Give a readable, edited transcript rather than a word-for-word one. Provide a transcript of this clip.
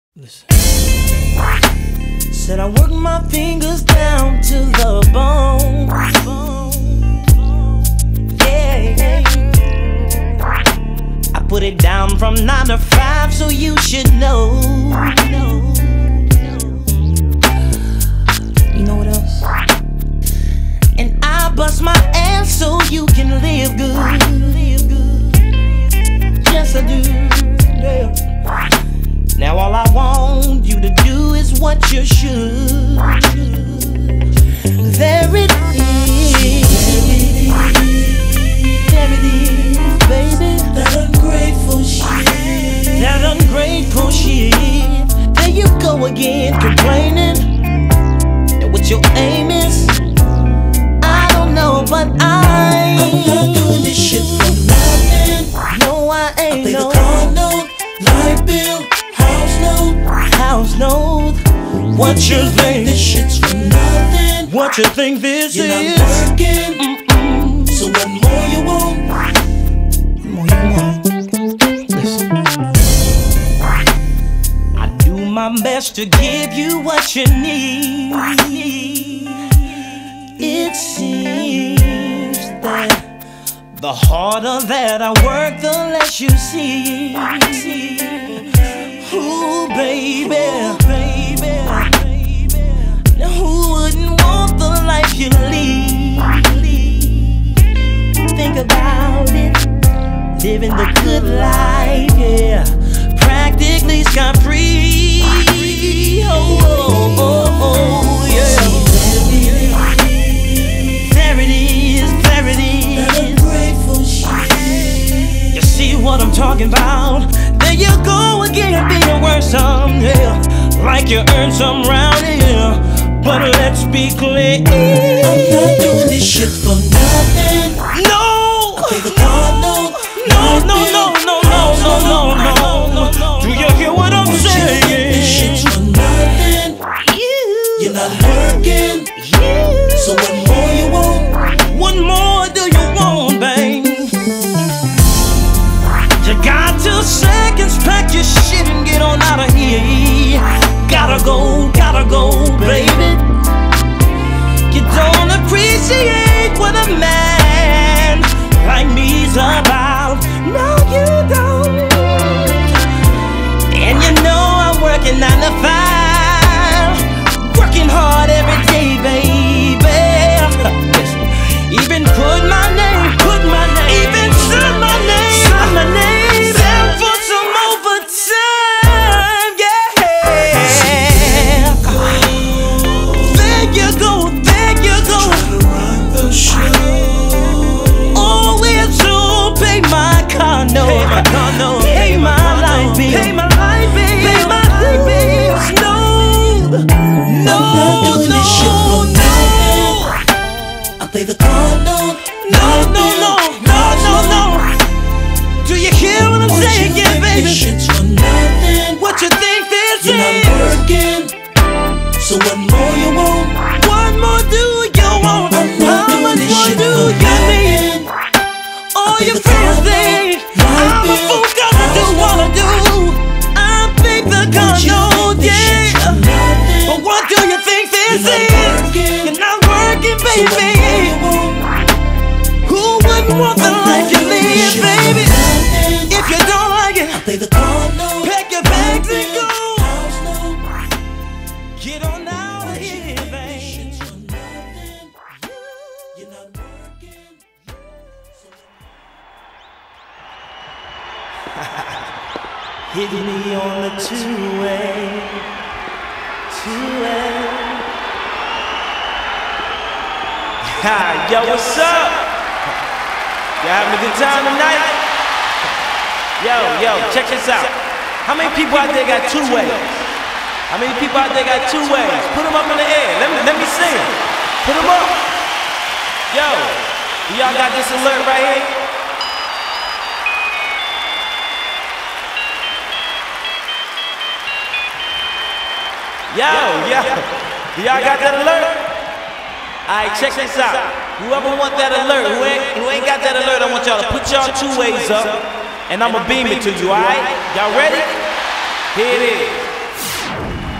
Listen. Said I work my fingers down to the bone. Yeah. I put it down from 9 to 5, so you should know. You know what else? And I bust my ass so you can live good. Yes, I do. Yeah. Now all I want you to do is what you should. There it is. There it is, baby. That ungrateful shit. That ungrateful shit. There you go again, complaining. And what your aim is, I don't know, but I'm not doing this shit for nothing. No, I ain't. I pay the car note, light bill, house note. What you think? This shit's for nothing. What you think this is? You're not working. So what more you want? What more you want? Listen. I do my best to give you what you need. It seems that the harder that I work, the less you see. Ooh, baby. Now who wouldn't want the life you lead? Think about it, living the good life, yeah. Practically scot-free. Oh, yeah. There it is. That ungrateful shit. You see what I'm talking about? There you go again, being worse, yeah. Like you earned some round here. But let's be clear, I'm not doing this shit for nothing. No! I pay the car note. No. Do you hear what I'm saying? This shit's for nothing. You're not working. So what more you want? What more do you want, babe? You got 2 seconds, pack your shit and get on out of here. Gotta go, baby. You don't appreciate what a man like me's about. No, you don't. And you know I'm working 9 to 5, working hard every day, baby. Even put my name, even sign my name, down for some overtime, yeah. There you go. Trying to run the show. Oh, it's to pay my condo, pay my light bill, pay my light bills. No. I'm not doing this shit for nothing. I pay the car note. No. Do you hear what I'm saying, yeah, baby? This shit's for nothing. What you think this is? You're not working. So what more you want? What more do you want? How much more do you need? All your friends think I'm a fool 'cause I do what I do. I think the condo, yeah. But what do you think this is? You're not working, baby. Who wouldn't want the life you live, baby? If you don't like it, pack your bags and go. Get on out of here, baby. You're not working. Hit me on the two-way. Yo, what's up? You having a good time tonight? Yo, check this out. How many people out there got 2 ways? How many people out there got 2 ways? Put them up in the air. Let me see them. Put them up. Yo, y'all got this alert right here? Yo. Y'all got that alert? Alright, check this out. Whoever want that alert, who ain't got that alert, I want y'all to put y'all 2 ways up, and I'ma beam it to you, alright? Y'all ready? Here it is.